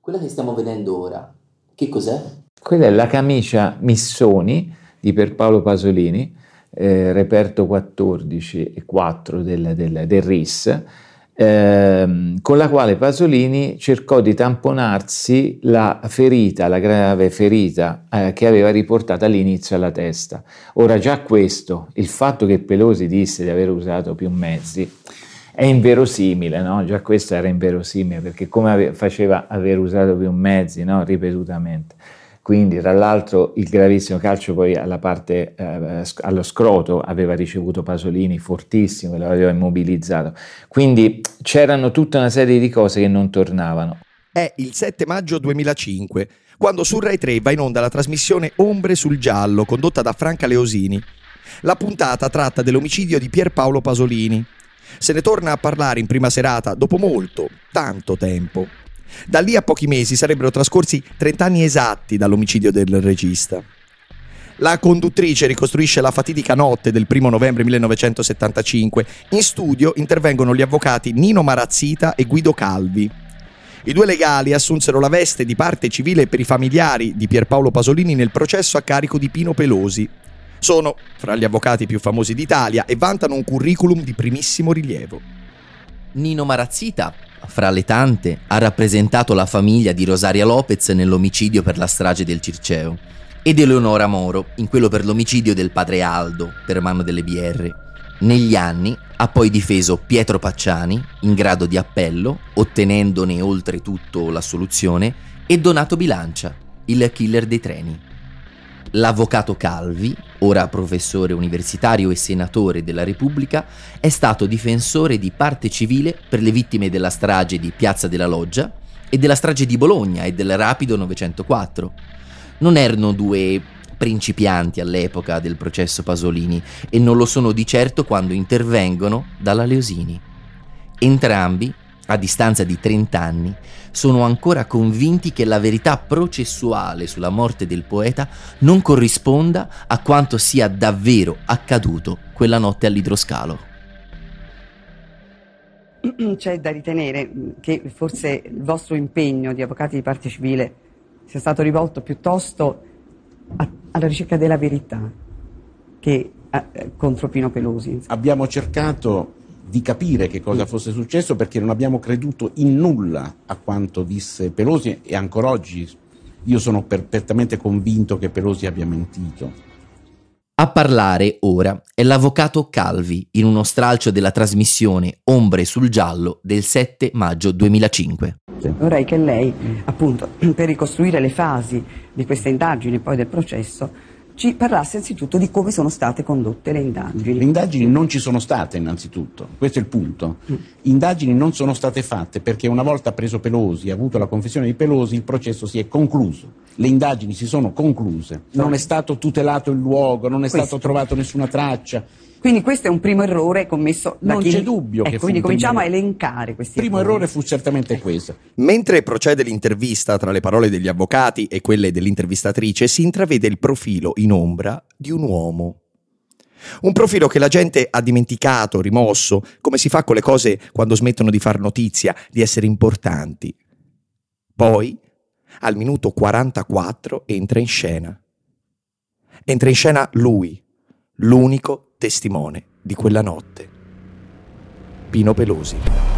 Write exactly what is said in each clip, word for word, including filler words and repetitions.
Quella che stiamo vedendo ora, che cos'è? Quella è la camicia Missoni di Pierpaolo Pasolini, eh, reperto quattordici e quattro del, del, del R I S, eh, con la quale Pasolini cercò di tamponarsi la ferita, la grave ferita eh, che aveva riportato all'inizio alla testa. Ora già questo, il fatto che Pelosi disse di aver usato più mezzi, è inverosimile, no? Già questo era inverosimile, perché come ave- faceva aver usato più mezzi, no? Ripetutamente. Quindi, tra l'altro, il gravissimo calcio poi alla parte, eh, allo scroto aveva ricevuto Pasolini fortissimo, lo aveva immobilizzato. Quindi c'erano tutta una serie di cose che non tornavano. È il sette maggio duemilacinque, quando su Rai tre va in onda la trasmissione Ombre sul giallo, condotta da Franca Leosini. La puntata tratta dell'omicidio di Pierpaolo Pasolini. Se ne torna a parlare in prima serata dopo molto, tanto tempo. Da lì a pochi mesi sarebbero trascorsi trent'anni esatti dall'omicidio del regista. La conduttrice ricostruisce la fatidica notte del primo novembre millenovecentosettantacinque. In studio intervengono gli avvocati Nino Marazzita e Guido Calvi. I due legali assunsero la veste di parte civile per i familiari di Pierpaolo Pasolini nel processo a carico di Pino Pelosi. Sono fra gli avvocati più famosi d'Italia e vantano un curriculum di primissimo rilievo. Nino Marazzita, fra le tante, ha rappresentato la famiglia di Rosaria Lopez nell'omicidio per la strage del Circeo ed Eleonora Moro in quello per l'omicidio del padre Aldo per mano delle B R. Negli anni ha poi difeso Pietro Pacciani, in grado di appello, ottenendone oltretutto l'assoluzione, e Donato Bilancia, il killer dei treni. L'avvocato Calvi, ora professore universitario e senatore della Repubblica, è stato difensore di parte civile per le vittime della strage di Piazza della Loggia e della strage di Bologna e del Rapido novecentoquattro. Non erano due principianti all'epoca del processo Pasolini e non lo sono di certo quando intervengono dalla Leosini. Entrambi, a distanza di trent'anni, sono ancora convinti che la verità processuale sulla morte del poeta non corrisponda a quanto sia davvero accaduto quella notte all'idroscalo. C'è da ritenere che forse il vostro impegno di avvocati di parte civile sia stato rivolto piuttosto a, alla ricerca della verità che a, contro Pino Pelosi. Abbiamo cercato di capire che cosa fosse successo perché non abbiamo creduto in nulla a quanto disse Pelosi e ancora oggi io sono perfettamente convinto che Pelosi abbia mentito. A parlare ora è l'avvocato Calvi in uno stralcio della trasmissione Ombre sul giallo del sette maggio duemilacinque. Vorrei che lei, appunto, per ricostruire le fasi di queste indagini e poi del processo, ci parlasse anzitutto di come sono state condotte le indagini. Le indagini non ci sono state innanzitutto, questo è il punto. Mm. Indagini non sono state fatte perché una volta preso Pelosi, avuto la confessione di Pelosi, il processo si è concluso. Le indagini si sono concluse, non è stato tutelato il luogo, non è questo. stato trovato nessuna traccia. Quindi questo è un primo errore commesso da non chi... c'è dubbio ecco, che fu quindi cominciamo primo... a elencare questi Il primo errori. errore fu certamente ecco. questo. Mentre procede l'intervista tra le parole degli avvocati e quelle dell'intervistatrice, si intravede il profilo in ombra di un uomo. Un profilo che la gente ha dimenticato, rimosso, come si fa con le cose quando smettono di far notizia, di essere importanti. Poi, al minuto quarantaquattro, entra in scena. Entra in scena lui, l'unico testimone di quella notte. Pino Pelosi.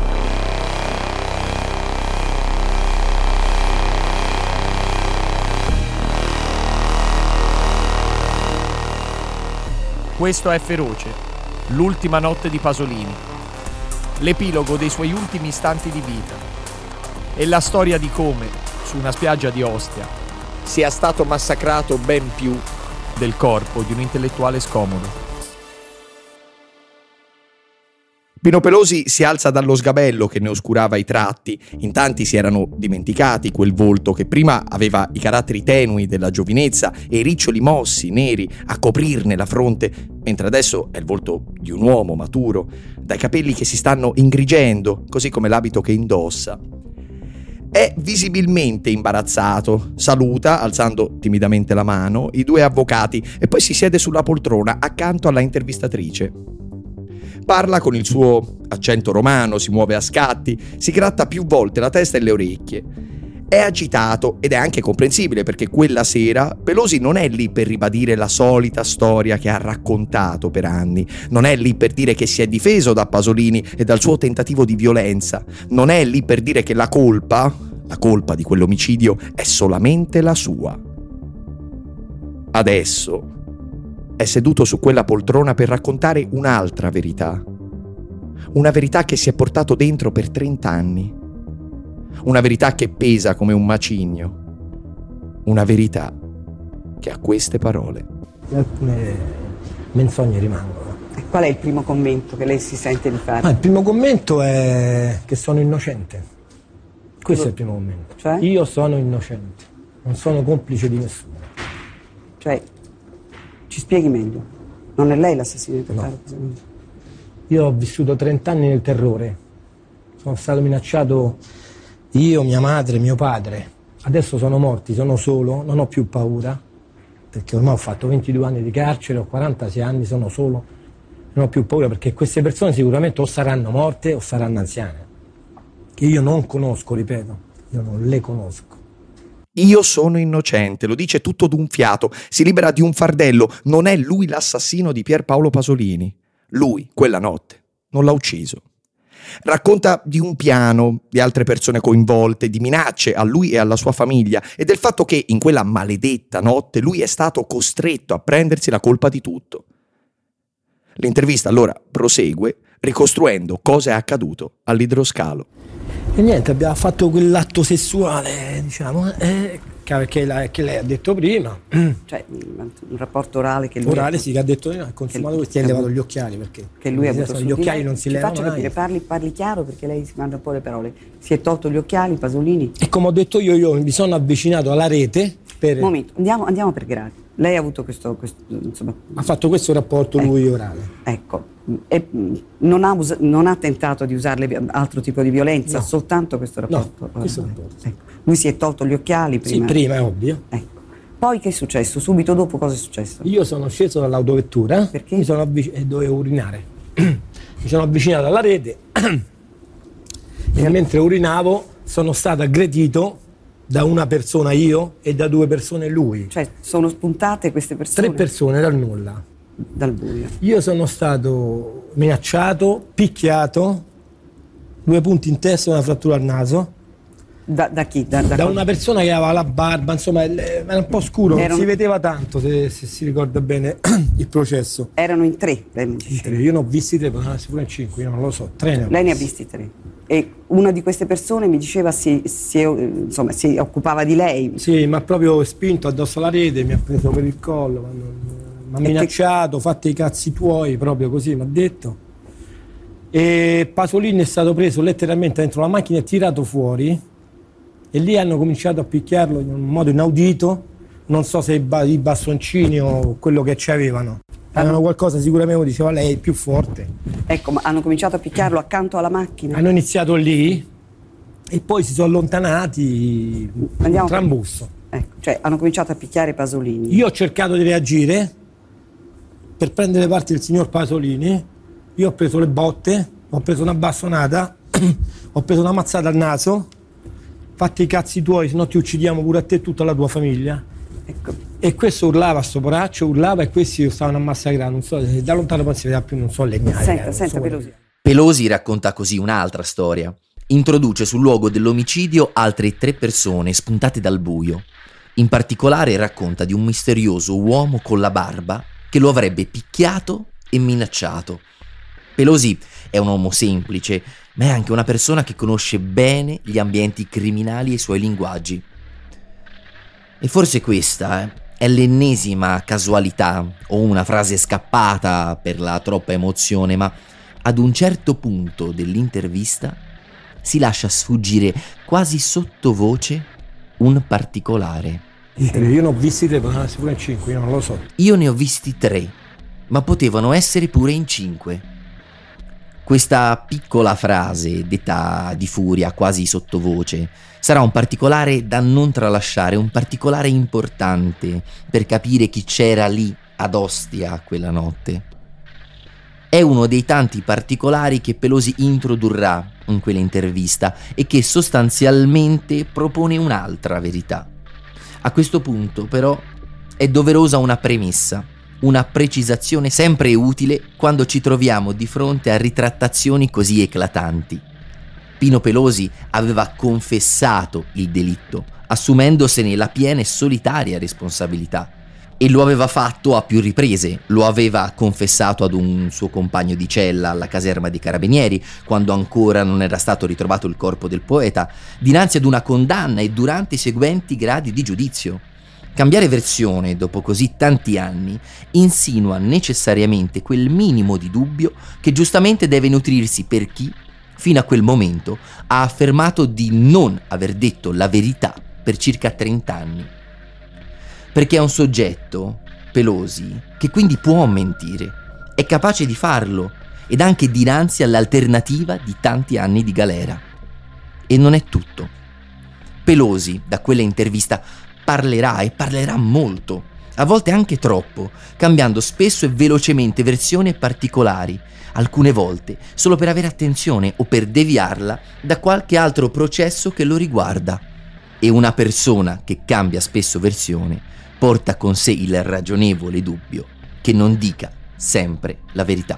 Questo è Feroce, l'ultima notte di Pasolini, l'epilogo dei suoi ultimi istanti di vita e la storia di come, su una spiaggia di Ostia, sia stato massacrato ben più del corpo di un intellettuale scomodo. Pino Pelosi si alza dallo sgabello che ne oscurava i tratti. In tanti si erano dimenticati quel volto che prima aveva i caratteri tenui della giovinezza e i riccioli mossi, neri, a coprirne la fronte, mentre adesso è il volto di un uomo maturo, dai capelli che si stanno ingrigendo, così come l'abito che indossa. È visibilmente imbarazzato, saluta, alzando timidamente la mano, i due avvocati e poi si siede sulla poltrona accanto alla intervistatrice. Parla con il suo accento romano, si muove a scatti, si gratta più volte la testa e le orecchie. È agitato ed è anche comprensibile, perché quella sera Pelosi non è lì per ribadire la solita storia che ha raccontato per anni, non è lì per dire che si è difeso da Pasolini e dal suo tentativo di violenza, non è lì per dire che la colpa, la colpa di quell'omicidio è solamente la sua. Adesso è seduto su quella poltrona per raccontare un'altra verità, una verità che si è portato dentro per trent'anni. Una verità che pesa come un macigno. Una verità che ha queste parole. Alcune menzogne rimangono. E qual è il primo commento che lei si sente di fare? Ah, il primo commento è che sono innocente. Questo è il primo commento. Cioè? Io sono innocente. Non sono complice di nessuno. Cioè, ci spieghi meglio. Non è lei l'assassino di No. Pasolini? Io ho vissuto trent'anni nel terrore. Sono stato minacciato io, mia madre, mio padre. Adesso sono morti, sono solo, non ho più paura, perché ormai ho fatto ventidue anni di carcere, ho quarantasei anni, sono solo, non ho più paura, perché queste persone sicuramente o saranno morte o saranno anziane, che io non conosco, ripeto, io non le conosco. Io sono innocente, lo dice tutto d'un fiato, si libera di un fardello, non è lui l'assassino di Pierpaolo Pasolini. Lui, quella notte, non l'ha ucciso. Racconta di un piano, di altre persone coinvolte, di minacce a lui e alla sua famiglia e del fatto che in quella maledetta notte lui è stato costretto a prendersi la colpa di tutto. L'intervista allora prosegue ricostruendo cosa è accaduto all'idroscalo. E niente, abbiamo fatto quell'atto sessuale, diciamo, eh, che, la, che lei ha detto prima. Cioè, un rapporto orale che lui Orale ha, sì, che ha detto prima, ha consumato, che- questi ha che- levato gli occhiali, perché che lui ha avuto gli su di occhiali lei. non si Ci levano faccia mai. capire, parli, parli chiaro, perché lei si mangia un po' le parole. Si è tolto gli occhiali, Pasolini? E come ho detto io, io mi sono avvicinato alla rete per... Un momento, andiamo, andiamo per gradi. Lei ha avuto questo, questo insomma, Ha fatto questo rapporto lui Ecco. orale. ecco, e, mh, non, ha usa- non ha tentato di usare le- altro tipo di violenza, No. soltanto questo rapporto. No, questo orale. rapporto. Ecco. Lui si è tolto gli occhiali Sì, prima. prima è ovvio. Ecco. Poi che è successo? Subito dopo cosa è successo? Io sono sceso dall'autovettura, Perché? mi sono avvic- e dovevo urinare. Mi sono avvicinato alla rete e mentre urinavo sono stato aggredito da una persona io e da due persone lui. Cioè, sono spuntate queste persone Tre persone dal nulla. dal buio. Io sono stato minacciato, picchiato, due punti in testa e una frattura al naso. Da, da chi? Da, da Da cosa? una persona che aveva la barba, insomma, il- era un po' scuro, non Erano- si vedeva tanto, se, se si ricorda bene il processo. Erano in tre, lei mi In dice. tre, io ne ho visti tre, potevano essere pure in cinque, io non lo so, tre ne ho Lei ne ha visti. visti tre. E una di queste persone mi diceva si, si, insomma, si occupava di lei. Sì, mi ha proprio spinto addosso alla rete, mi ha preso per il collo, mi ha E minacciato, fatti i cazzi tuoi, proprio così mi ha detto. E Pasolini è stato preso letteralmente dentro la macchina e tirato fuori. E lì hanno cominciato a picchiarlo in un modo inaudito, non so se i, ba- i bastoncini o quello che ci avevano. Avevano qualcosa, sicuramente diceva lei, più forte. Ecco, ma hanno cominciato a picchiarlo accanto alla macchina. Hanno iniziato lì e poi si sono allontanati Andiamo- trambusto. Ecco, cioè hanno cominciato a picchiare Pasolini. Io ho cercato di reagire per prendere parte del signor Pasolini, io ho preso le botte, ho preso una bastonata, ho preso una mazzata al naso, fatti i cazzi tuoi, se no ti uccidiamo pure a te e tutta la tua famiglia. Ecco. E questo urlava, sto poraccio, urlava e questi stavano a massacrare, non so, se da lontano poi si vedeva più, non so, legnare. Senta, non senta, so Pelosi. Pelosi racconta così un'altra storia. Introduce sul luogo dell'omicidio altre tre persone spuntate dal buio. In particolare racconta di un misterioso uomo con la barba che lo avrebbe picchiato e minacciato. Pelosi è un uomo semplice, ma è anche una persona che conosce bene gli ambienti criminali e i suoi linguaggi. E forse questa eh, è l'ennesima casualità o una frase scappata per la troppa emozione, ma ad un certo punto dell'intervista si lascia sfuggire quasi sottovoce un particolare. Io ne ho visti tre, potevano essere pure in cinque, io non lo so. Io ne ho visti tre, ma potevano essere pure in cinque. Questa piccola frase, detta di furia, quasi sottovoce, sarà un particolare da non tralasciare, un particolare importante per capire chi c'era lì ad Ostia quella notte. è uno dei tanti particolari che Pelosi introdurrà in quell'intervista e che sostanzialmente propone un'altra verità. A questo punto, però, è doverosa una premessa, una precisazione sempre utile quando ci troviamo di fronte a ritrattazioni così eclatanti. Pino Pelosi aveva confessato il delitto, assumendosene la piena e solitaria responsabilità. E lo aveva fatto a più riprese. Lo aveva confessato ad un suo compagno di cella alla caserma dei Carabinieri, quando ancora non era stato ritrovato il corpo del poeta, dinanzi ad una condanna e durante i seguenti gradi di giudizio. Cambiare versione dopo così tanti anni insinua necessariamente quel minimo di dubbio che giustamente deve nutrirsi per chi, fino a quel momento, ha affermato di non aver detto la verità per circa trenta anni. Perché è un soggetto, Pelosi, che quindi può mentire, è capace di farlo ed anche dinanzi all'alternativa di tanti anni di galera. E non è tutto. Pelosi, da quella intervista, parlerà e parlerà molto, a volte anche troppo, cambiando spesso e velocemente versioni e particolari, alcune volte solo per avere attenzione o per deviarla da qualche altro processo che lo riguarda. E una persona che cambia spesso versione porta con sé il ragionevole dubbio che non dica sempre la verità.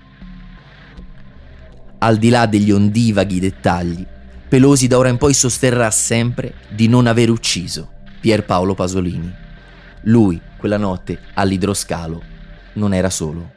Al di là degli ondivaghi dettagli, Pelosi da ora in poi sosterrà sempre di non aver ucciso Pier Paolo Pasolini. Lui, quella notte, all'idroscalo, non era solo.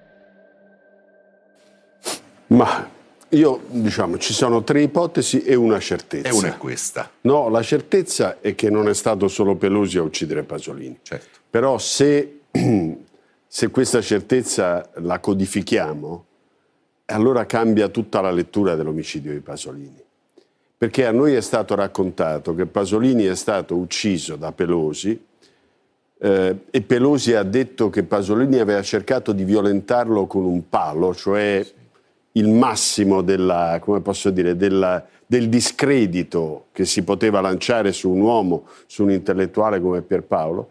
Ma io, diciamo, ci sono tre ipotesi e una certezza. E una è questa. No, la certezza è che non è stato solo Pelosi a uccidere Pasolini. Certo. Però se, se questa certezza la codifichiamo, allora cambia tutta la lettura dell'omicidio di Pasolini. Perché a noi è stato raccontato che Pasolini è stato ucciso da Pelosi eh, e Pelosi ha detto che Pasolini aveva cercato di violentarlo con un palo, cioè il massimo della, come posso dire, della, del discredito che si poteva lanciare su un uomo, su un intellettuale come Pierpaolo.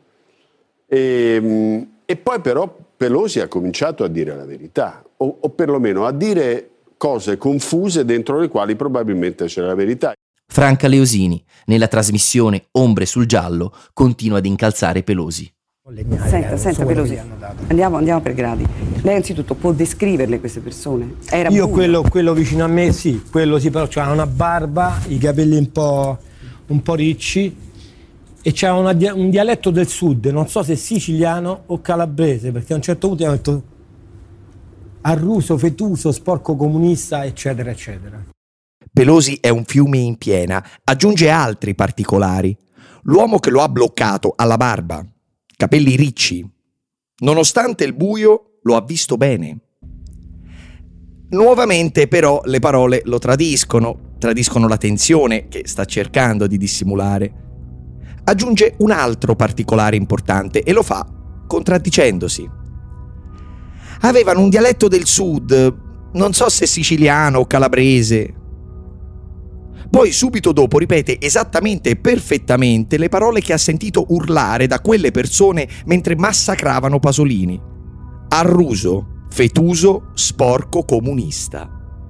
E, e poi però Pelosi ha cominciato a dire la verità, o, o perlomeno a dire cose confuse dentro le quali probabilmente c'era la verità. Franca Leosini, nella trasmissione Ombre sul giallo, continua ad incalzare Pelosi. Senta, senta Pelosi, andiamo, andiamo per gradi. Lei anzitutto può descriverle queste persone? Era Io quello, quello vicino a me sì, quello sì, però c'ha una barba, i capelli un po', un po' ricci e c'ha una, un dialetto del sud, non so se siciliano o calabrese, perché a un certo punto hanno detto arruso, fetuso, sporco comunista, eccetera, eccetera. Pelosi è un fiume in piena, aggiunge altri particolari. L'uomo che lo ha bloccato ha la barba, capelli ricci. Nonostante il buio, lo ha visto bene. Nuovamente, però, le parole lo tradiscono, tradiscono la tensione che sta cercando di dissimulare. Aggiunge un altro particolare importante e lo fa contraddicendosi. Avevano un dialetto del sud, non so se siciliano o calabrese. Poi subito dopo ripete esattamente e perfettamente le parole che ha sentito urlare da quelle persone mentre massacravano Pasolini. Arruso, fetuso, sporco comunista.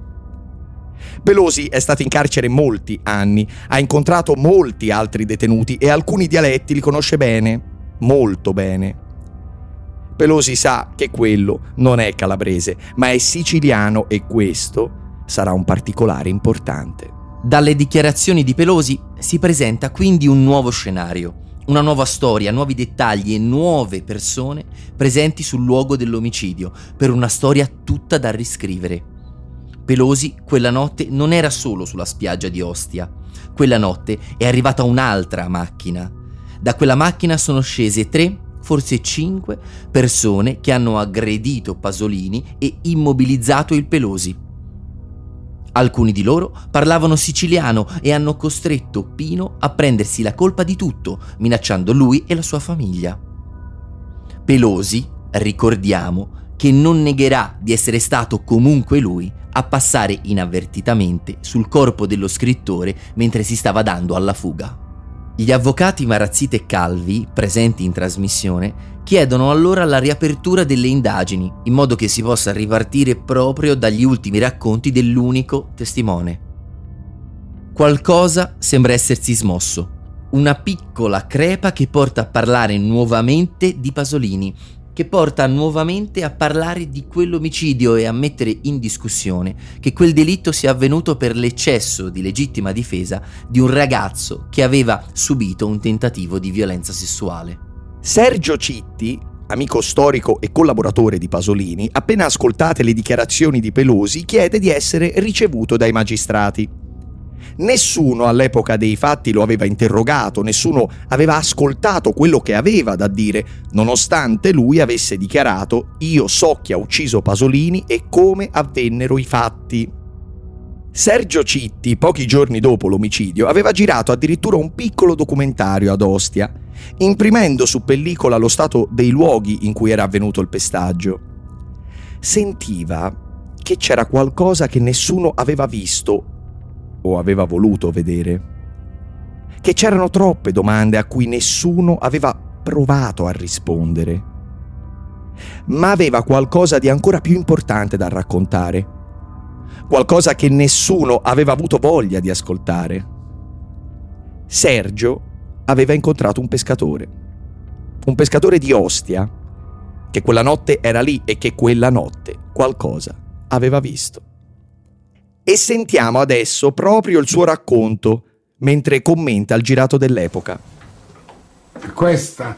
Pelosi è stato in carcere molti anni, ha incontrato molti altri detenuti e alcuni dialetti li conosce bene, molto bene. Pelosi sa che quello non è calabrese, ma è siciliano e questo sarà un particolare importante. Dalle dichiarazioni di Pelosi si presenta quindi un nuovo scenario, una nuova storia, nuovi dettagli e nuove persone presenti sul luogo dell'omicidio, per una storia tutta da riscrivere. Pelosi quella notte non era solo sulla spiaggia di Ostia. Quella notte è arrivata un'altra macchina. Da quella macchina sono scese tre, forse cinque, persone che hanno aggredito Pasolini e immobilizzato il Pelosi. Alcuni di loro parlavano siciliano e hanno costretto Pino a prendersi la colpa di tutto, minacciando lui e la sua famiglia. Pelosi, ricordiamo, che non negherà di essere stato comunque lui a passare inavvertitamente sul corpo dello scrittore mentre si stava dando alla fuga. Gli avvocati Marazzita e Calvi, presenti in trasmissione, chiedono allora la riapertura delle indagini, in modo che si possa ripartire proprio dagli ultimi racconti dell'unico testimone. Qualcosa sembra essersi smosso, una piccola crepa che porta a parlare nuovamente di Pasolini, che porta nuovamente a parlare di quell'omicidio e a mettere in discussione che quel delitto sia avvenuto per l'eccesso di legittima difesa di un ragazzo che aveva subito un tentativo di violenza sessuale. Sergio Citti, amico storico e collaboratore di Pasolini, appena ascoltate le dichiarazioni di Pelosi, chiede di essere ricevuto dai magistrati. Nessuno all'epoca dei fatti lo aveva interrogato, nessuno aveva ascoltato quello che aveva da dire, nonostante lui avesse dichiarato: io so chi ha ucciso Pasolini e come avvennero i fatti. Sergio Citti, pochi giorni dopo l'omicidio, aveva girato addirittura un piccolo documentario ad Ostia, imprimendo su pellicola lo stato dei luoghi in cui era avvenuto il pestaggio. Sentiva che c'era qualcosa che nessuno aveva visto o aveva voluto vedere, che c'erano troppe domande a cui nessuno aveva provato a rispondere, ma aveva qualcosa di ancora più importante da raccontare, qualcosa che nessuno aveva avuto voglia di ascoltare. Sergio aveva incontrato un pescatore, un pescatore di Ostia, che quella notte era lì e che quella notte qualcosa aveva visto. E sentiamo adesso proprio il suo racconto mentre commenta il girato dell'epoca. Questa,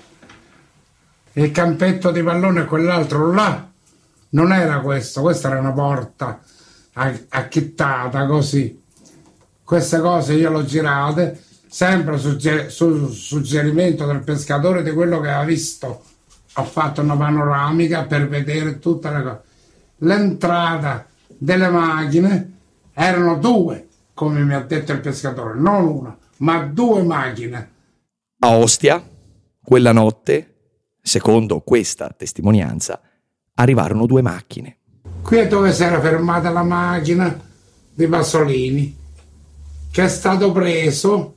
il campetto di pallone, quell'altro là, non era questo, questa era una porta acchittata così. Queste cose io l'ho girate sempre su su suggerimento del pescatore, di quello che aveva visto. Ho fatto una panoramica per vedere tutte le cose. L'entrata delle macchine erano due, come mi ha detto il pescatore, non una, ma due macchine. A Ostia, quella notte, secondo questa testimonianza, arrivarono due macchine. Qui è dove si era fermata la macchina di Pasolini, che è stato preso,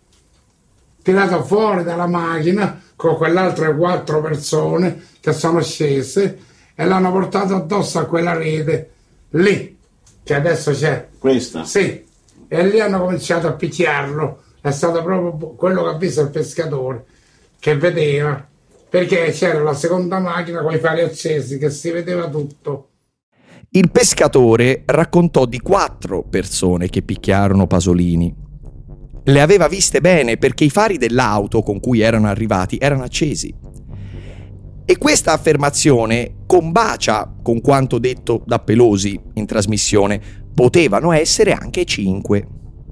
tirato fuori dalla macchina con quelle altre quattro persone che sono scese e l'hanno portato addosso a quella rete lì, che adesso c'è. Questa? Sì, e lì hanno cominciato a picchiarlo. È stato proprio quello che ha visto il pescatore, che vedeva, perché c'era la seconda macchina con i fari accesi, che si vedeva tutto. Il pescatore raccontò di quattro persone che picchiarono Pasolini. Le aveva viste bene perché i fari dell'auto con cui erano arrivati erano accesi. E questa affermazione combacia con quanto detto da Pelosi in trasmissione: potevano essere anche cinque.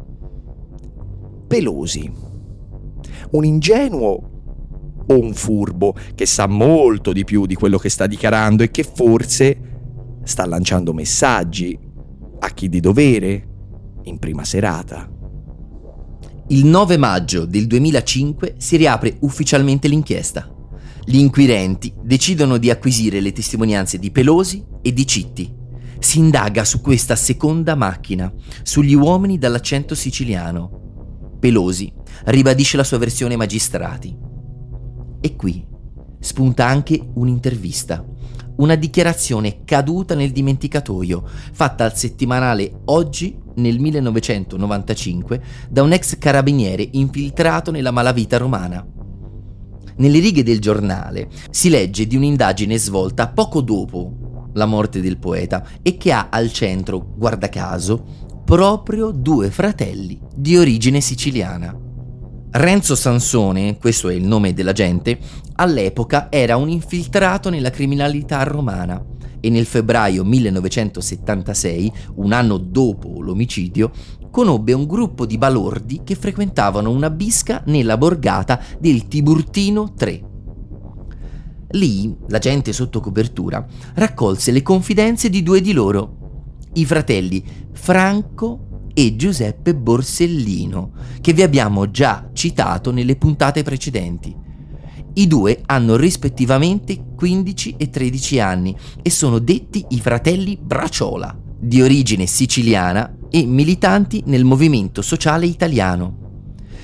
Pelosi, un ingenuo o un furbo che sa molto di più di quello che sta dichiarando e che forse sta lanciando messaggi a chi di dovere in prima serata. Il nove maggio del duemilacinque si riapre ufficialmente l'inchiesta. Gli inquirenti decidono di acquisire le testimonianze di Pelosi e di Citti. Si indaga su questa seconda macchina, sugli uomini dall'accento siciliano. Pelosi ribadisce la sua versione ai magistrati. E qui spunta anche un'intervista, una dichiarazione caduta nel dimenticatoio, fatta al settimanale Oggi nel millenovecentonovantacinque da un ex carabiniere infiltrato nella malavita romana. Nelle righe del giornale si legge di un'indagine svolta poco dopo la morte del poeta e che ha al centro, guarda caso, proprio due fratelli di origine siciliana. Renzo Sansone, questo è il nome dell'agente, all'epoca era un infiltrato nella criminalità romana e nel febbraio millenovecentosettantasei, un anno dopo l'omicidio, conobbe un gruppo di balordi che frequentavano una bisca nella borgata del Tiburtino tre. Lì, l'agente sotto copertura raccolse le confidenze di due di loro, i fratelli Franco e Giuseppe Borsellino, che vi abbiamo già citato nelle puntate precedenti. I due hanno rispettivamente quindici e tredici anni e sono detti i fratelli Braciola, di origine siciliana e militanti nel movimento sociale italiano.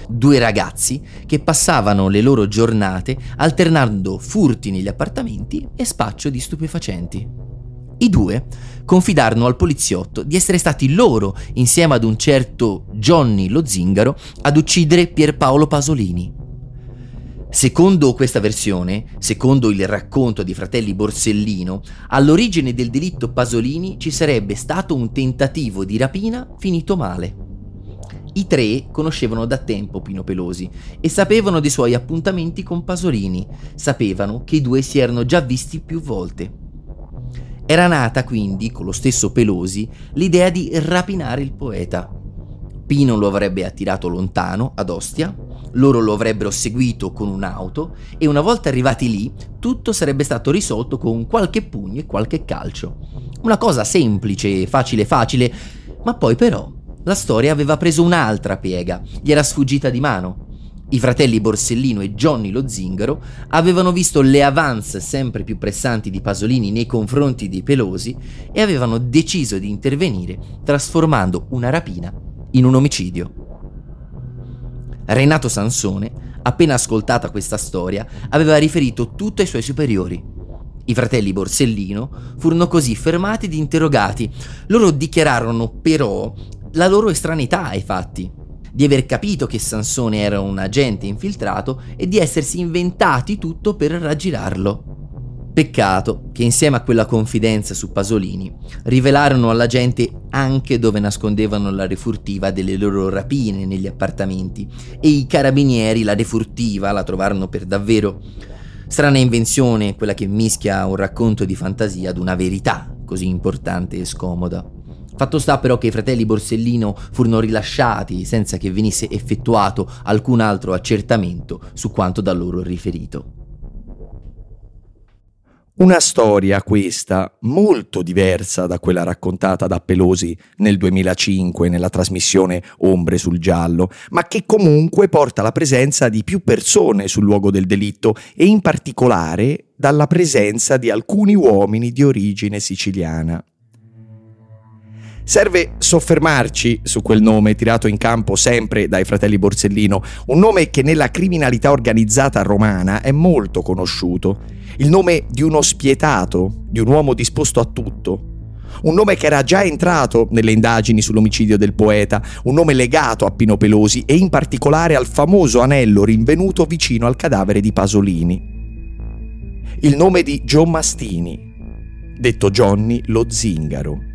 due ragazzi che passavano le loro giornate alternando furti negli appartamenti e spaccio di stupefacenti. I due confidarono al poliziotto di essere stati loro, insieme ad un certo Johnny Lo Zingaro, ad uccidere Pierpaolo Pasolini. Secondo questa versione, secondo il racconto dei fratelli Borsellino, all'origine del delitto Pasolini ci sarebbe stato un tentativo di rapina finito male. I tre conoscevano da tempo Pino Pelosi e sapevano dei suoi appuntamenti con Pasolini, sapevano che i due si erano già visti più volte. Era nata quindi, con lo stesso Pelosi, l'idea di rapinare il poeta. Pino lo avrebbe attirato lontano, ad Ostia, loro lo avrebbero seguito con un'auto e una volta arrivati lì tutto sarebbe stato risolto con qualche pugno e qualche calcio. Una cosa semplice, facile facile, ma poi però la storia aveva preso un'altra piega, gli era sfuggita di mano. I fratelli Borsellino e Johnny Lo Zingaro avevano visto le avance sempre più pressanti di Pasolini nei confronti di Pelosi e avevano deciso di intervenire trasformando una rapina in un omicidio. Renato Sansone, appena ascoltata questa storia, aveva riferito tutto ai suoi superiori. I fratelli Borsellino furono così fermati ed interrogati. Loro dichiararono però la loro estraneità ai fatti, di aver capito che Sansone era un agente infiltrato e di essersi inventati tutto per raggirarlo. Peccato che insieme a quella confidenza su Pasolini rivelarono alla gente anche dove nascondevano la refurtiva delle loro rapine negli appartamenti e i carabinieri la refurtiva la trovarono per davvero. Strana invenzione quella che mischia un racconto di fantasia ad una verità così importante e scomoda. Fatto sta però che i fratelli Borsellino furono rilasciati senza che venisse effettuato alcun altro accertamento su quanto da loro riferito. Una storia questa molto diversa da quella raccontata da Pelosi nel duemilacinque nella trasmissione Ombre sul giallo, ma che comunque porta la presenza di più persone sul luogo del delitto e in particolare dalla presenza di alcuni uomini di origine siciliana. Serve soffermarci su quel nome tirato in campo sempre dai fratelli Borsellino, un nome che nella criminalità organizzata romana è molto conosciuto, il nome di uno spietato, di un uomo disposto a tutto, un nome che era già entrato nelle indagini sull'omicidio del poeta, un nome legato a Pino Pelosi e in particolare al famoso anello rinvenuto vicino al cadavere di Pasolini. Il nome di Gio Mastini, detto Johnny Lo Zingaro.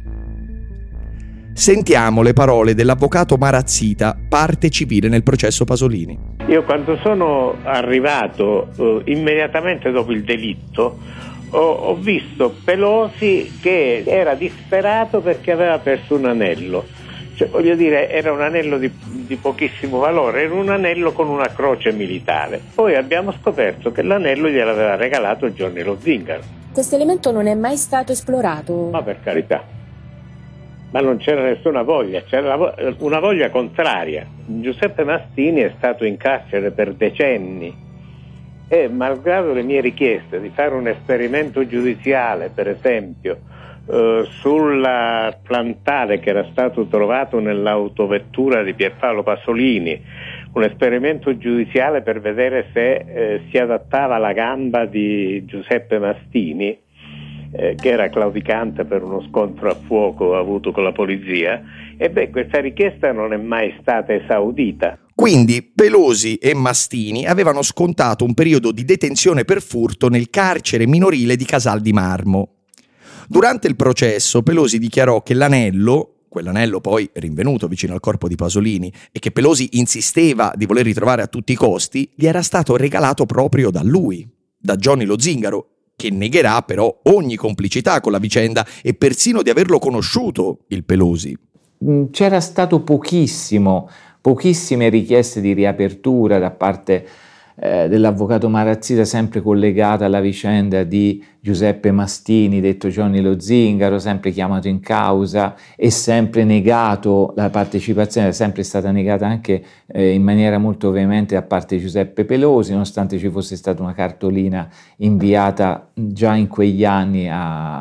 Sentiamo le parole dell'avvocato Marazzita, parte civile nel processo Pasolini. Io quando sono arrivato eh, immediatamente dopo il delitto ho, ho visto Pelosi che era disperato perché aveva perso un anello. Cioè, voglio dire, era un anello di, di pochissimo valore, era un anello con una croce militare. Poi abbiamo scoperto che l'anello gliel'aveva regalato Johnny Lo Zingaro. Questo elemento non è mai stato esplorato? Ma per carità. Ma non c'era nessuna voglia, c'era una voglia contraria. Giuseppe Mastini è stato in carcere per decenni e, malgrado le mie richieste di fare un esperimento giudiziale, per esempio, eh, sul plantale che era stato trovato nell'autovettura di Pierpaolo Pasolini, un esperimento giudiziale per vedere se eh, si adattava alla gamba di Giuseppe Mastini, Eh, che era claudicante per uno scontro a fuoco avuto con la polizia, e beh, questa richiesta non è mai stata esaudita. Quindi Pelosi e Mastini avevano scontato un periodo di detenzione per furto nel carcere minorile di Casal di Marmo. Durante il processo Pelosi dichiarò che l'anello, quell'anello poi rinvenuto vicino al corpo di Pasolini e che Pelosi insisteva di voler ritrovare a tutti i costi, gli era stato regalato proprio da lui, da Johnny Lo Zingaro, che negherà però ogni complicità con la vicenda e persino di averlo conosciuto, il Pelosi. C'era stato pochissimo, pochissime richieste di riapertura da parte eh, dell'avvocato Marazzita, sempre collegata alla vicenda di Giuseppe Mastini, detto Johnny Lo Zingaro, sempre chiamato in causa e sempre negato, la partecipazione è sempre stata negata anche eh, in maniera molto veemente da parte di Giuseppe Pelosi, nonostante ci fosse stata una cartolina inviata già in quegli anni a,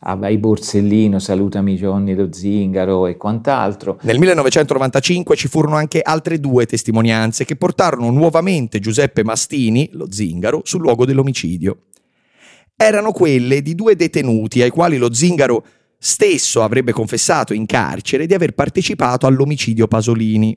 ai Borsellino, Salutami Johnny lo Zingaro e quant'altro. Nel millenovecentonovantacinque ci furono anche altre due testimonianze che portarono nuovamente Giuseppe Mastini, lo Zingaro, sul luogo dell'omicidio. Erano quelle di due detenuti ai quali lo Zingaro stesso avrebbe confessato in carcere di aver partecipato all'omicidio Pasolini.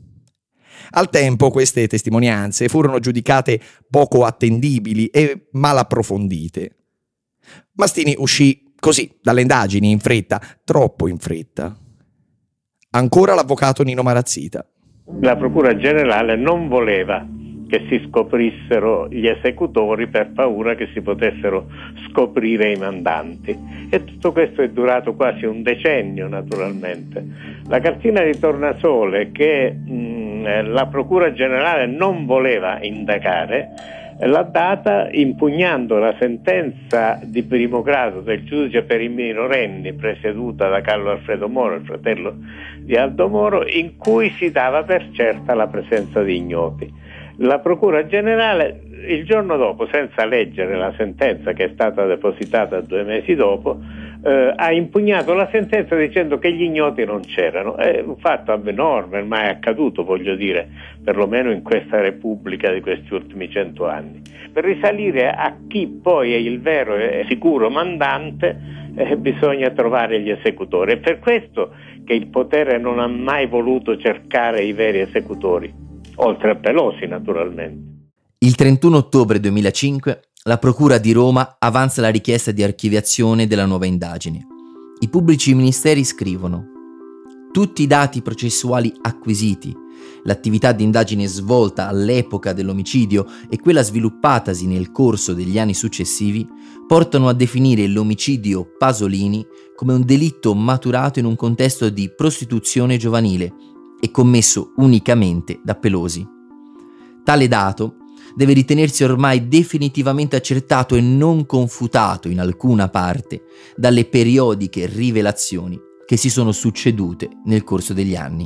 Al tempo queste testimonianze furono giudicate poco attendibili e mal approfondite. Mastini uscì così dalle indagini in fretta, troppo in fretta. Ancora l'avvocato Nino Marazzita. La Procura Generale non voleva che si scoprissero gli esecutori per paura che si potessero scoprire i mandanti. E tutto questo è durato quasi un decennio, naturalmente. La cartina di tornasole che mh, la Procura Generale non voleva indagare l'ha data impugnando la sentenza di primo grado del giudice per i minorenni presieduta da Carlo Alfredo Moro, il fratello di Aldo Moro, in cui si dava per certa la presenza di ignoti. La Procura Generale il giorno dopo, senza leggere la sentenza che è stata depositata due mesi dopo, eh, ha impugnato la sentenza dicendo che gli ignoti non c'erano. È un fatto abnorme, ormai è accaduto, voglio dire, perlomeno in questa Repubblica di questi ultimi cento anni. Per risalire a chi poi è il vero e sicuro mandante, eh, bisogna trovare gli esecutori. È per questo che il potere non ha mai voluto cercare i veri esecutori, oltre a Pelosi naturalmente. Il trentuno ottobre duemilacinque la Procura di Roma avanza la richiesta di archiviazione della nuova indagine. I pubblici ministeri scrivono: tutti i dati processuali acquisiti, l'attività di indagine svolta all'epoca dell'omicidio e quella sviluppatasi nel corso degli anni successivi portano a definire l'omicidio Pasolini come un delitto maturato in un contesto di prostituzione giovanile e commesso unicamente da Pelosi. Tale dato deve ritenersi ormai definitivamente accertato e non confutato in alcuna parte dalle periodiche rivelazioni che si sono succedute nel corso degli anni.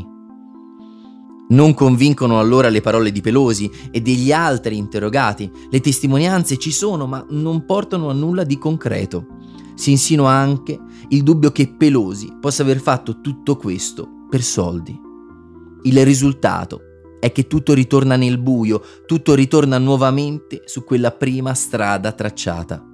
Non convincono allora le parole di Pelosi e degli altri interrogati. Le testimonianze ci sono, ma non portano a nulla di concreto. Si insinua anche il dubbio che Pelosi possa aver fatto tutto questo per soldi. Il risultato è che tutto ritorna nel buio, tutto ritorna nuovamente su quella prima strada tracciata.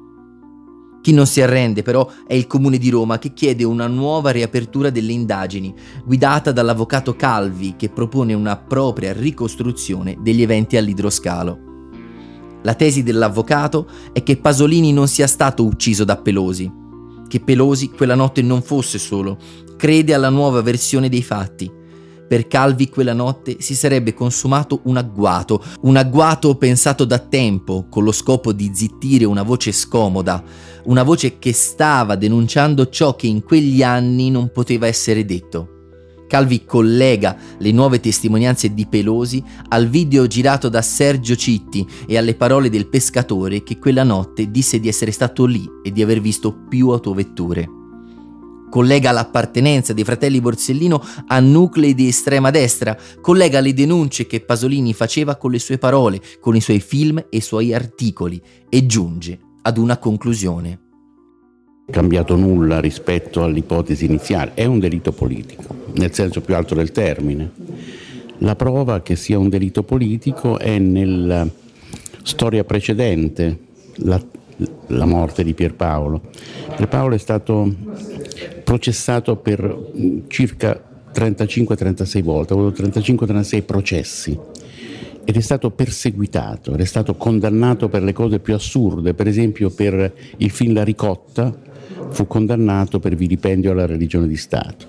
Chi non si arrende però è il Comune di Roma, che chiede una nuova riapertura delle indagini, guidata dall'avvocato Calvi, che propone una propria ricostruzione degli eventi all'idroscalo. La tesi dell'avvocato è che Pasolini non sia stato ucciso da Pelosi, che Pelosi quella notte non fosse solo, crede alla nuova versione dei fatti. Per Calvi quella notte si sarebbe consumato un agguato, un agguato pensato da tempo con lo scopo di zittire una voce scomoda, una voce che stava denunciando ciò che in quegli anni non poteva essere detto. Calvi collega le nuove testimonianze di Pelosi al video girato da Sergio Citti e alle parole del pescatore che quella notte disse di essere stato lì e di aver visto più autovetture. Collega l'appartenenza dei fratelli Borsellino a nuclei di estrema destra, collega le denunce che Pasolini faceva con le sue parole, con i suoi film e i suoi articoli e giunge ad una conclusione. Cambiato nulla rispetto all'ipotesi iniziale, è un delitto politico, nel senso più alto del termine. La prova che sia un delitto politico è nella storia precedente, la, la morte di Pierpaolo. Pierpaolo è stato processato per circa trentacinque trentasei volte, ha avuto trentacinque trentasei processi ed è stato perseguitato, ed è stato condannato per le cose più assurde, per esempio per il film La ricotta fu condannato per vilipendio alla religione di Stato.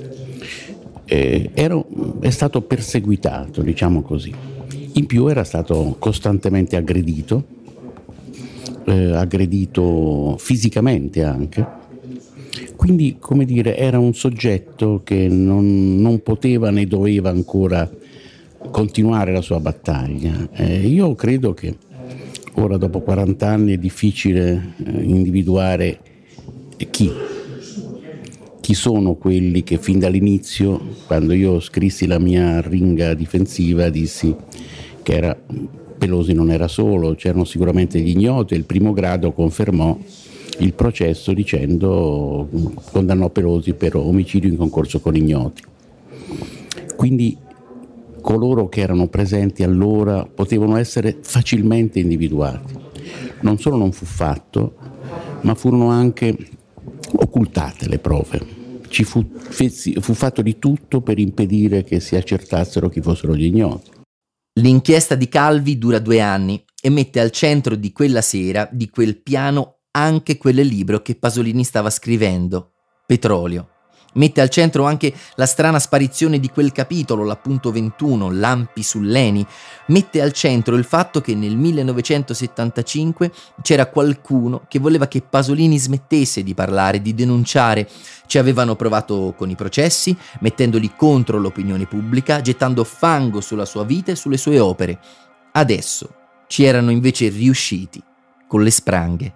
Eh, ero, è stato perseguitato, diciamo così. In più era stato costantemente aggredito, eh, aggredito fisicamente anche. Quindi, come dire, era un soggetto che non, non poteva né doveva ancora continuare la sua battaglia. Eh, io credo che ora, dopo quaranta anni, è difficile eh, individuare chi. Chi sono quelli che fin dall'inizio, quando io scrissi la mia ringa difensiva, dissi che era, Pelosi non era solo, c'erano sicuramente gli ignoti, e il primo grado confermò il processo dicendo condannò Pelosi per omicidio in concorso con ignoti. Quindi coloro che erano presenti allora potevano essere facilmente individuati. Non solo non fu fatto, ma furono anche occultate le prove. Ci fu, fu fatto di tutto per impedire che si accertassero chi fossero gli ignoti. L'inchiesta di Calvi dura due anni e mette al centro di quella sera, di quel piano, anche quel libro che Pasolini stava scrivendo, Petrolio. Mette al centro anche la strana sparizione di quel capitolo, l'appunto ventuno, Lampi sull'Eni. Mette al centro il fatto che nel millenovecentosettantacinque c'era qualcuno che voleva che Pasolini smettesse di parlare, di denunciare. Ci avevano provato con i processi, mettendoli contro l'opinione pubblica, gettando fango sulla sua vita e sulle sue opere. Adesso ci erano invece riusciti con le spranghe.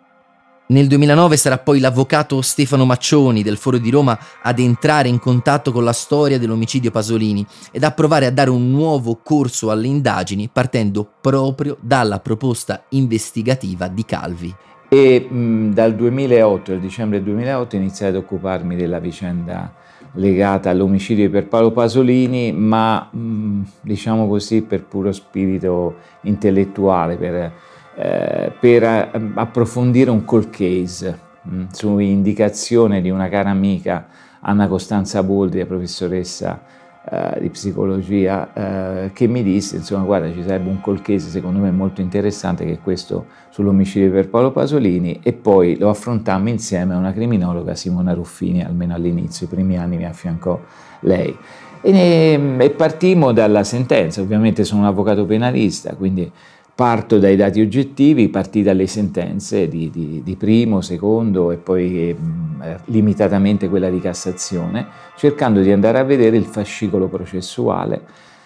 Nel duemilanove sarà poi l'avvocato Stefano Maccioni del Foro di Roma ad entrare in contatto con la storia dell'omicidio Pasolini ed a provare a dare un nuovo corso alle indagini partendo proprio dalla proposta investigativa di Calvi. E mh, dal duemilaotto, dal dicembre duemilaotto, iniziai ad occuparmi della vicenda legata all'omicidio di Pierpaolo Pasolini, ma mh, diciamo così per puro spirito intellettuale, per Eh, per eh, approfondire un cold case mh, su indicazione di una cara amica, Anna Costanza Boldi, professoressa eh, di psicologia, eh, che mi disse, insomma, guarda, ci sarebbe un cold case secondo me molto interessante, che è questo sull'omicidio di Pierpaolo Pasolini, e poi lo affrontammo insieme a una criminologa, Simona Ruffini, almeno all'inizio, i primi anni mi affiancò lei. E, ne, e partimmo dalla sentenza. Ovviamente sono un avvocato penalista, quindi parto dai dati oggettivi, parti dalle sentenze di, di, di primo, secondo e poi eh, limitatamente quella di Cassazione, cercando di andare a vedere il fascicolo processuale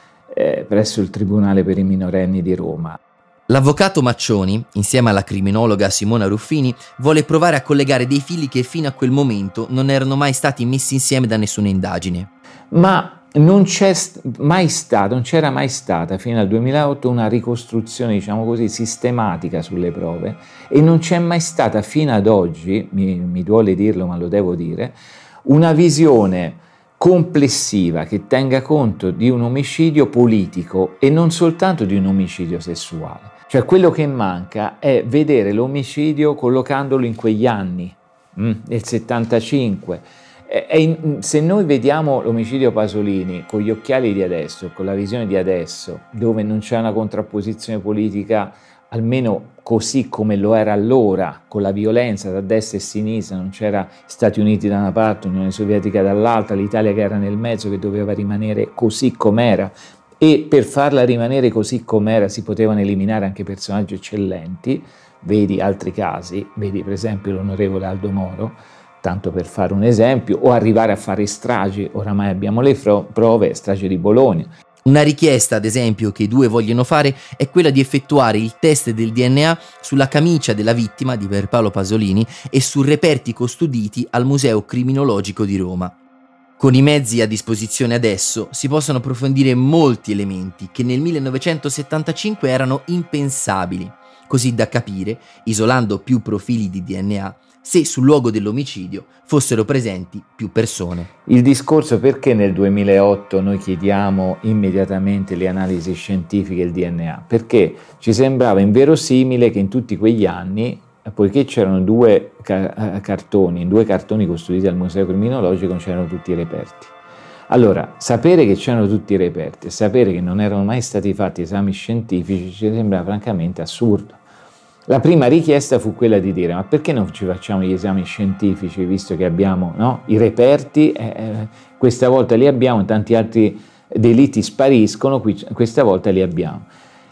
eh, presso il Tribunale per i minorenni di Roma. L'avvocato Maccioni, insieme alla criminologa Simona Ruffini, vuole provare a collegare dei fili che fino a quel momento non erano mai stati messi insieme da nessuna indagine. Ma non c'è mai stata, non c'era mai stata fino al duemilaotto una ricostruzione, diciamo così, sistematica sulle prove, e non c'è mai stata fino ad oggi, mi, mi duole dirlo ma lo devo dire, una visione complessiva che tenga conto di un omicidio politico e non soltanto di un omicidio sessuale. Cioè quello che manca è vedere l'omicidio collocandolo in quegli anni, mh, nel settantacinque. E in, se noi vediamo l'omicidio Pasolini con gli occhiali di adesso, con la visione di adesso, dove non c'è una contrapposizione politica, almeno così come lo era allora, con la violenza da destra e sinistra, non c'era Stati Uniti da una parte, Unione Sovietica dall'altra, l'Italia che era nel mezzo, che doveva rimanere così com'era, e per farla rimanere così com'era si potevano eliminare anche personaggi eccellenti, vedi altri casi, vedi per esempio l'onorevole Aldo Moro, tanto per fare un esempio, o arrivare a fare stragi, oramai abbiamo le prove, strage di Bologna. Una richiesta, ad esempio, che i due vogliono fare è quella di effettuare il test del D N A sulla camicia della vittima di Pierpaolo Pasolini e su reperti custoditi al Museo Criminologico di Roma. Con i mezzi a disposizione adesso si possono approfondire molti elementi che nel millenovecentosettantacinque erano impensabili, così da capire, isolando più profili di D N A, se sul luogo dell'omicidio fossero presenti più persone. Il discorso perché nel duemilaotto noi chiediamo immediatamente le analisi scientifiche e il D N A? Perché ci sembrava inverosimile che in tutti quegli anni, poiché c'erano due ca- cartoni, due cartoni custoditi al Museo Criminologico, c'erano tutti i reperti. Allora, sapere che c'erano tutti i reperti e sapere che non erano mai stati fatti esami scientifici ci sembrava francamente assurdo. La prima richiesta fu quella di dire: ma perché non ci facciamo gli esami scientifici, visto che abbiamo, no, i reperti, eh, questa volta li abbiamo, tanti altri delitti spariscono, qui, questa volta li abbiamo.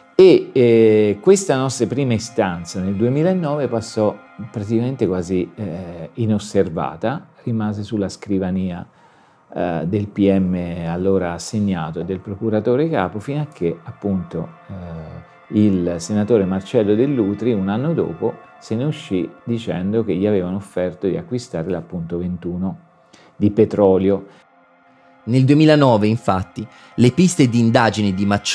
E eh, questa nostra prima istanza nel duemilanove passò praticamente quasi eh, inosservata, rimase sulla scrivania eh, del P M allora assegnato e del procuratore capo, fino a che appunto eh, il senatore Marcello Dell'Utri un anno dopo se ne uscì dicendo che gli avevano offerto di acquistare l'appunto ventuno di Petrolio. Nel duemilanove, infatti, le piste di indagine di Maccioni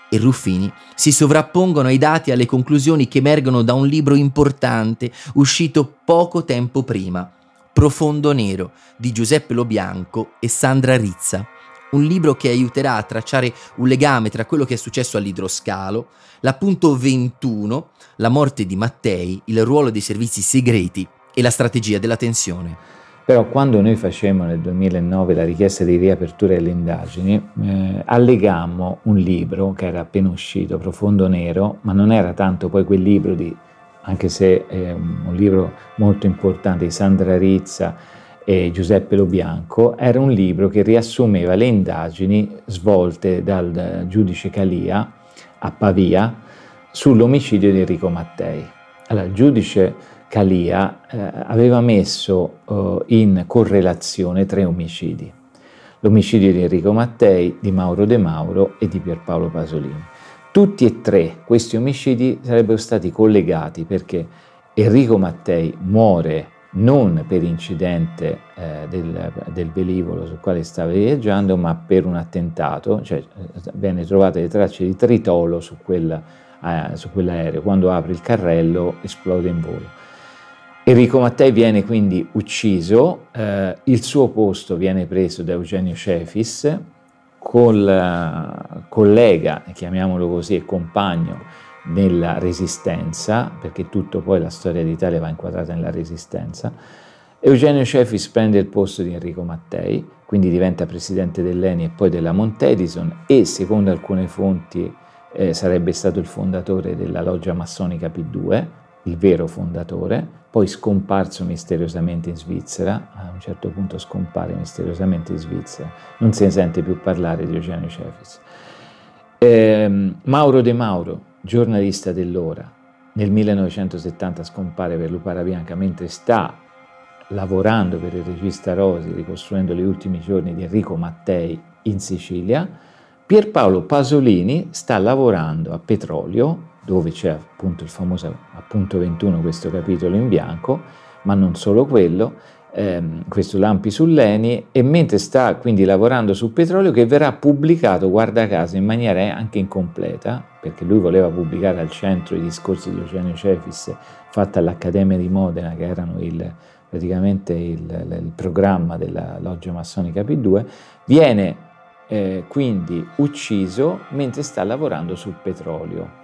e Ruffini si sovrappongono ai dati e alle conclusioni che emergono da un libro importante uscito poco tempo prima, Profondo Nero, di Giuseppe Lo Bianco e Sandra Rizza. Un libro che aiuterà a tracciare un legame tra quello che è successo all'idroscalo, l'appunto ventuno, la morte di Mattei, il ruolo dei servizi segreti e la strategia della tensione. Però quando noi facemmo nel duemilanove la richiesta di riapertura delle indagini, eh, allegammo un libro che era appena uscito, Profondo Nero, ma non era tanto poi quel libro di, anche se è un libro molto importante, di Sandra Rizza e Giuseppe Lo Bianco, era un libro che riassumeva le indagini svolte dal giudice Calia a Pavia sull'omicidio di Enrico Mattei. Allora, il giudice Calia eh, aveva messo eh, in correlazione tre omicidi: l'omicidio di Enrico Mattei, di Mauro De Mauro e di Pierpaolo Pasolini. Tutti e tre questi omicidi sarebbero stati collegati perché Enrico Mattei muore non per incidente eh, del, del velivolo sul quale stava viaggiando, ma per un attentato, cioè venne trovate le tracce di tritolo su, quella, eh, su quell'aereo. Quando apre il carrello esplode in volo. Enrico Mattei viene quindi ucciso, eh, il suo posto viene preso da Eugenio Cefis, col uh, collega, chiamiamolo così, e compagno nella Resistenza, perché tutto poi la storia d'Italia va inquadrata nella Resistenza. Eugenio Cefis prende il posto di Enrico Mattei, quindi diventa presidente dell'E N I e poi della Montedison, e secondo alcune fonti eh, sarebbe stato il fondatore della loggia massonica P due, il vero fondatore, poi scomparso misteriosamente in Svizzera. A un certo punto scompare misteriosamente in Svizzera, non se ne sente più parlare di Eugenio Cefis. Eh, Mauro De Mauro, giornalista dell'Ora, nel millenovecentosettanta scompare per Lupara Bianca mentre sta lavorando per il regista Rosi, ricostruendo gli ultimi giorni di Enrico Mattei in Sicilia. Pierpaolo Pasolini sta lavorando a Petrolio, dove c'è appunto il famoso appunto ventuno, questo capitolo in bianco, ma non solo quello, ehm, questo Lampi sull'Eni, e mentre sta quindi lavorando su Petrolio, che verrà pubblicato, guarda caso, in maniera anche incompleta, perché lui voleva pubblicare al centro i discorsi di Eugenio Cefis fatti all'Accademia di Modena, che erano il, praticamente il, il programma della loggia massonica P due, viene eh, quindi ucciso mentre sta lavorando sul Petrolio.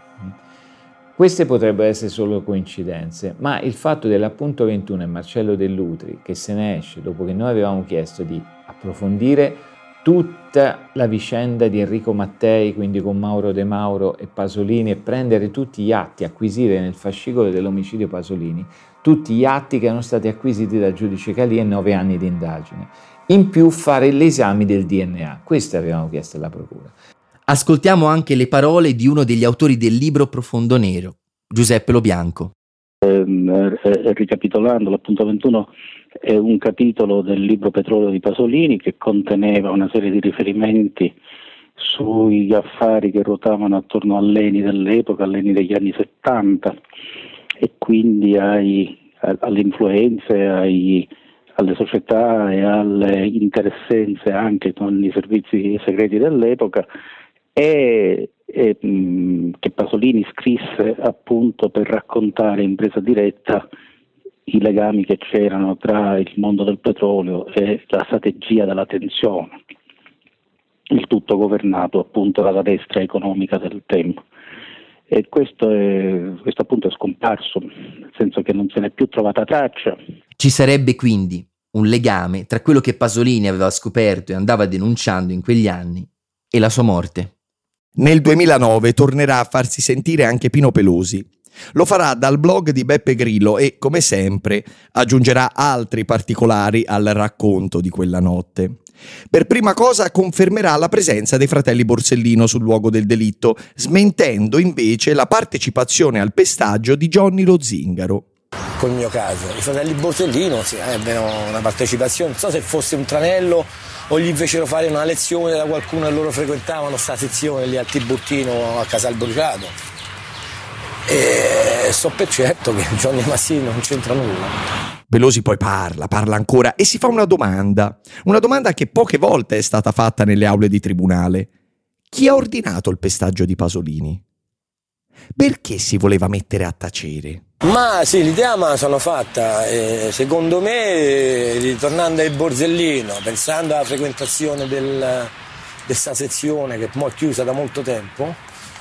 Queste potrebbero essere solo coincidenze, ma il fatto dell'appunto ventuno e Marcello Dell'Utri che se ne esce dopo che noi avevamo chiesto di approfondire tutta la vicenda di Enrico Mattei, quindi con Mauro De Mauro e Pasolini, e prendere tutti gli atti, acquisire nel fascicolo dell'omicidio Pasolini tutti gli atti che erano stati acquisiti dal giudice Calia in nove anni di indagine, in più fare gli esami del D N A. Questo avevamo chiesto alla procura. Ascoltiamo anche le parole di uno degli autori del libro Profondo Nero, Giuseppe Lo Bianco. Eh, eh, ricapitolando, l'appunto ventuno è un capitolo del libro Petrolio di Pasolini che conteneva una serie di riferimenti sugli affari che ruotavano attorno all'E N I dell'epoca, all'E N I degli anni settanta, e quindi ai, alle influenze, ai, alle società e alle interessenze anche con i servizi segreti dell'epoca, e, e mh, che Pasolini scrisse appunto per raccontare in presa diretta i legami che c'erano tra il mondo del petrolio e la strategia della tensione, il tutto governato appunto dalla destra economica del tempo. E questo, è, questo appunto è scomparso, nel senso che non se n'è più trovata traccia. Ci sarebbe quindi un legame tra quello che Pasolini aveva scoperto e andava denunciando in quegli anni e la sua morte. Nel duemilanove tornerà a farsi sentire anche Pino Pelosi. Lo farà dal blog di Beppe Grillo e, come sempre, aggiungerà altri particolari al racconto di quella notte. Per prima cosa confermerà la presenza dei fratelli Borsellino sul luogo del delitto, smentendo invece la partecipazione al pestaggio di Johnny Lo Zingaro. Col mio caso, i fratelli Borsellino sì, ebbero una partecipazione, non so se fosse un tranello o gli fecero fare una lezione da qualcuno e loro frequentavano sta sezione lì al Tiburtino a Casal Bruciato. E so per certo che Johnny Massini non c'entra nulla. Pelosi poi parla, parla ancora e si fa una domanda, una domanda che poche volte è stata fatta nelle aule di tribunale. Chi ha ordinato il pestaggio di Pasolini? Perché si voleva mettere a tacere? Ma sì, l'idea me la sono fatta. Eh, secondo me, ritornando ai Borsellino, pensando alla frequentazione del, di sta sezione che è chiusa da molto tempo,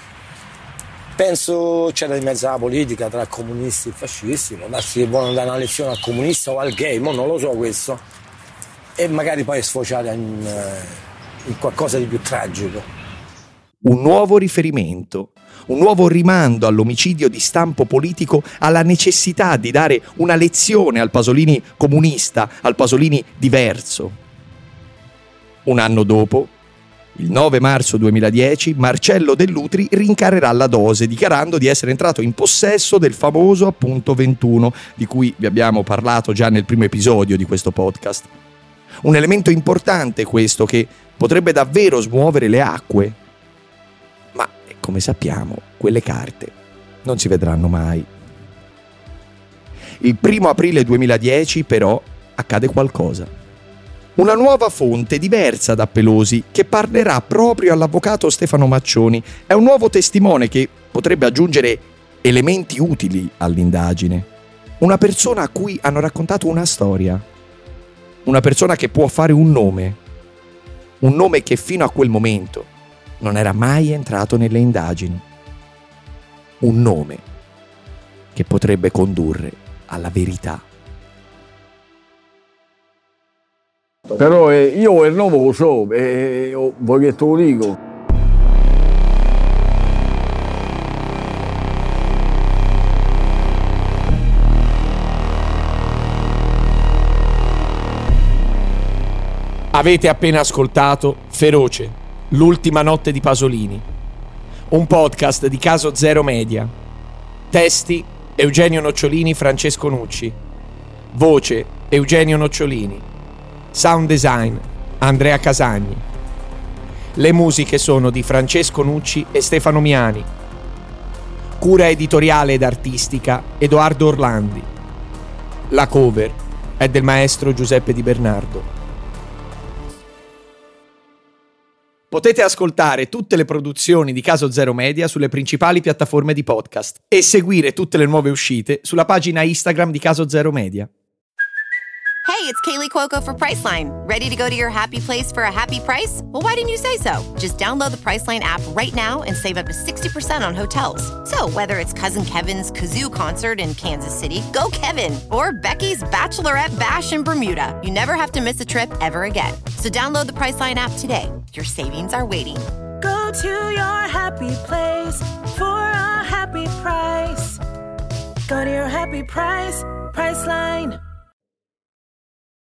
penso c'era di mezzo la politica tra comunisti e fascisti, può darsi che vogliono dare una lezione al comunista o al gay, ma non lo so questo, e magari poi è sfociata in, in qualcosa di più tragico. Un nuovo riferimento, un nuovo rimando all'omicidio di stampo politico, alla necessità di dare una lezione al Pasolini comunista, al Pasolini diverso. Un anno dopo, il nove marzo duemiladieci, Marcello Dell'Utri rincarerà la dose, dichiarando di essere entrato in possesso del famoso appunto ventuno, di cui vi abbiamo parlato già nel primo episodio di questo podcast. Un elemento importante questo, che potrebbe davvero smuovere le acque. Ma, come sappiamo, quelle carte non si vedranno mai. Il primo aprile duemiladieci, però, accade qualcosa. Una nuova fonte diversa da Pelosi, che parlerà proprio all'avvocato Stefano Maccioni, è un nuovo testimone che potrebbe aggiungere elementi utili all'indagine. Una persona a cui hanno raccontato una storia. Una persona che può fare un nome. Un nome che fino a quel momento non era mai entrato nelle indagini. Un nome che potrebbe condurre alla verità. Però eh, io il nome lo so, eh, vuoi che te lo dico? Avete appena ascoltato Feroce, l'ultima notte di Pasolini, un podcast di Caso Zero Media. Testi Eugenio Nocciolini, Francesco Nucci. Voce Eugenio Nocciolini. Sound design Andrea Casagni. Le musiche sono di Francesco Nucci e Stefano Miani. Cura editoriale ed artistica Edoardo Orlandi. La cover è del maestro Giuseppe Di Bernardo. Potete ascoltare tutte le produzioni di Caso Zero Media sulle principali piattaforme di podcast e seguire tutte le nuove uscite sulla pagina Instagram di Caso Zero Media. Hey, it's Kaylee Cuoco for Priceline. Ready to go to your happy place for a happy price? Well, why didn't you say so? Just download the Priceline app right now and save up to sixty percent on hotels. So whether it's Cousin Kevin's Kazoo Concert in Kansas City, go Kevin, or Becky's Bachelorette Bash in Bermuda, you never have to miss a trip ever again. So download the Priceline app today. Your savings are waiting. Go to your happy place for a happy price. Go to your happy price, Priceline.